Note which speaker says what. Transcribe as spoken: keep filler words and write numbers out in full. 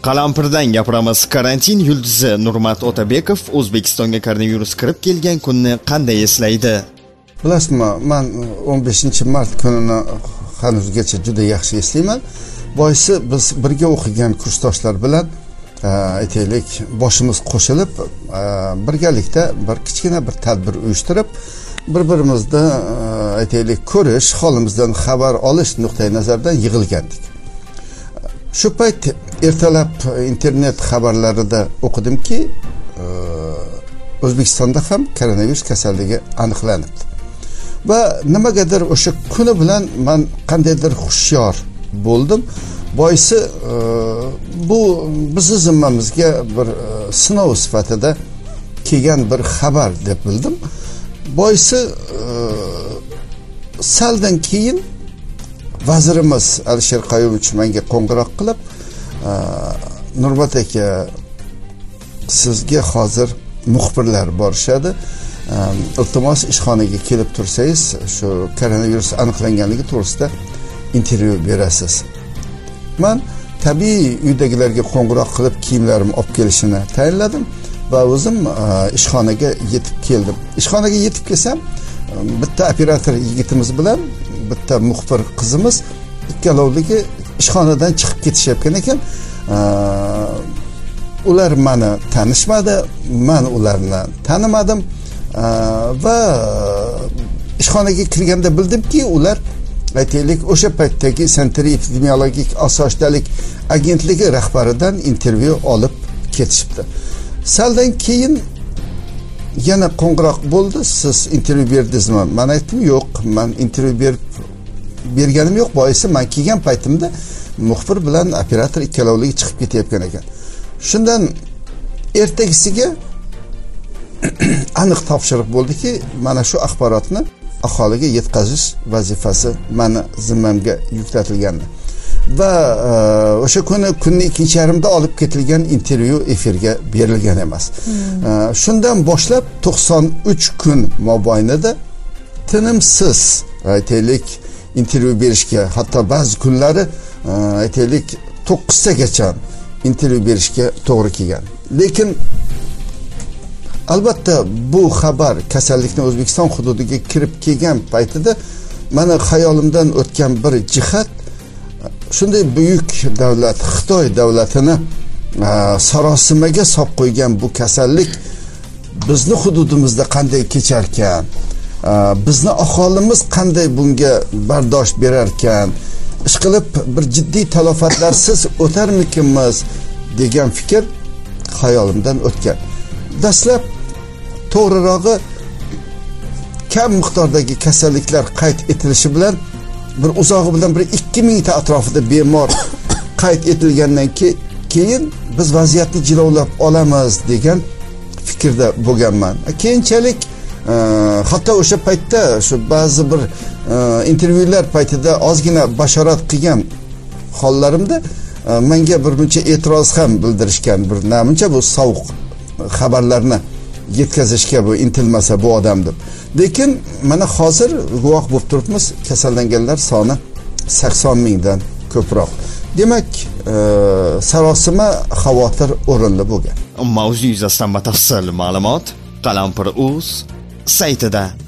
Speaker 1: Qalampirdan gapiramiz. Karantin yulduzi Nurmat Otabekov O'zbekistonga koronavirus kirib kelgan kunni qanday eslaydi?
Speaker 2: Bilasizmi, men o'n beshinchi mart kunini hanuzgacha juda yaxshi eslayman. Boisi biz birga o'qigan kursdoshlar bilan aytaylik, boshimiz qo'shilib, birgalikda bir kichkina bir tadbir uyushtirib, bir-birimizni aytaylik, ko'rish, holimizdan xabar olish nuqtai nazaridan yig'ilgandik. Shu payt ertalab internet xabarlarida o'qidimki, O'zbekistonda ham koronavirus kasalligi aniqlanibdi. Va nimagadir o'sha kuni bilan men qandaydir hushyor bo'ldim. Boisi bu bizning zimmamizga bir sinov sifatida kelgan bir xabar deb bildim. Boisi saldan keyin vazirimiz Alisher Qayumovich menga qo'ng'iroq qilib, Nurmat aka, sizga hozir muxbirlar borishadi. Iltimos ishxonaga kelib tursangiz, shu koronavirus aniqlanganligi to'g'risida intervyu berasiz. Men tabiiy uydagilarga qo'ng'iroq qilib kiyimlarimni olib kelishini tayinladim va o'zim ishxonaga yetib keldim. Ishxonaga yetib kelsam, bitta operator yigitimiz bilan bitta muxbir qizimiz ikkalovligi ishxonadan chiqib ketishayotgan ekan. Ular meni tanishmadi, men ularni tanimadim va ishxonaga kirganda bildimki, ular aytaylik o'sha paytdagi Santri epidemiologik osoyishtalik agentligi rahbaridan intervyu olib ketishibdi. Saldan keyin yana qo'ng'iroq bo'ldi, siz intervyu berdingizmi? Men aytdim, yo'q, men intervyu berib berganim yo'q. Boisi men kelgan paytimda muxbir bilan operator ikkalovligi chiqib ketayotgan ekan. Shundan ertagisiga aniq topshiriq bo'ldiki, mana shu axborotni aholiga yetkazish vazifasi meni zimmamga yuklatilgandi. Va o'sha kuni kunning ikkinchi yarmida olib ketilgan intervyu efirga berilgan emas. Hmm. Shundan boshlab to'qson uch kun mobaynida tinimsiz aytaylik intervyu berishga, hatto ba'zi kunlari aytaylik to'qqiztagacha intervyu berishga to'g'ri kelgan. Lekin albatta bu xabar kasallikning O'zbekiston hududiga kirib kelgan paytida meni xayolimdan o'tgan bir jihat, shunday buyuk davlat, Xitoy davlatini sarosimaga solib qo'ygan bu kasallik bizni hududimizda qanday kecharkan, bizni aholimiz qanday bunga bardosh berarkan, ishqilib bir jiddiy talofatlarsiz o'tarmikinmiz degan fikr xayolimdan o'tgan. Dastlab to'g'rirog'i kam miqdordagi kasalliklar qayd etilishi bilan bir uzog'i bilan bir ikki ming ta atrofida bemor qayd etilgandan keyin biz vaziyatni jilovlab olamiz degan fikrda bo'lganman. Keyinchalik hatto o'sha paytda shu ba'zi bir intervyular paytida ozgina bashorat qilgan hollarimda menga bir muncha e'tiroz ham bildirishgan, bir namuncha bu sovuq xabarlarni yetkazishga bu intilmasa bu odam deb. Lekin mana hozir guvoh bo'lib turibmiz, kasallanganlar soni sakson mingdan ko'proq. Demak, sarosima xavotir o'rinli bo'lgan.
Speaker 1: Mavzu yuzasidan batafsil ma'lumot Qalampir.uz saytida